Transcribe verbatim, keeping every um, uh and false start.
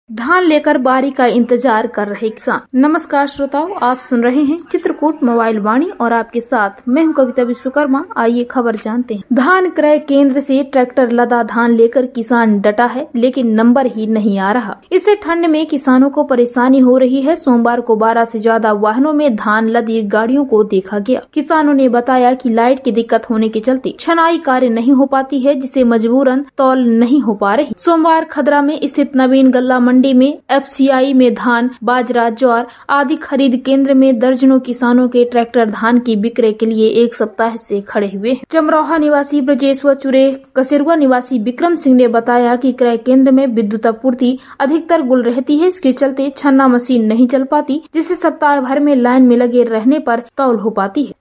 धान लेकर बारी का इंतजार कर रहे किसान। नमस्कार श्रोताओं, आप सुन रहे हैं चित्रकूट मोबाइल वाणी और आपके साथ मैं हूं कविता विश्वकर्मा। आइए खबर जानते हैं। धान क्रय केंद्र से ट्रैक्टर लदा धान लेकर किसान डटा है, लेकिन नंबर ही नहीं आ रहा। इससे ठंड में किसानों को परेशानी हो रही है। सोमवार को बारह से ज्यादा वाहनों में धान लदी गाड़ियों को देखा गया। किसानों ने बताया कि लाइट की दिक्कत होने के चलते छनाई कार्य नहीं हो पाती है, जिसे मजबूरन तौल नहीं हो पा रही। सोमवार खदरा में स्थित नवीन गल्ला मंडी में एफसीआई में धान, बाजरा, ज्वार आदि खरीद केंद्र में दर्जनों किसानों के ट्रैक्टर धान की बिक्री के लिए एक सप्ताह से खड़े हुए हैं। चमरोहा निवासी ब्रजेश्वर चुरे, कसेरुआ निवासी विक्रम सिंह ने बताया कि क्रय केंद्र में विद्युत आपूर्ति अधिकतर गुल रहती है। इसके चलते छन्ना मशीन नहीं चल पाती, जिससे सप्ताह भर में लाइन में लगे रहने पर तौल हो पाती है।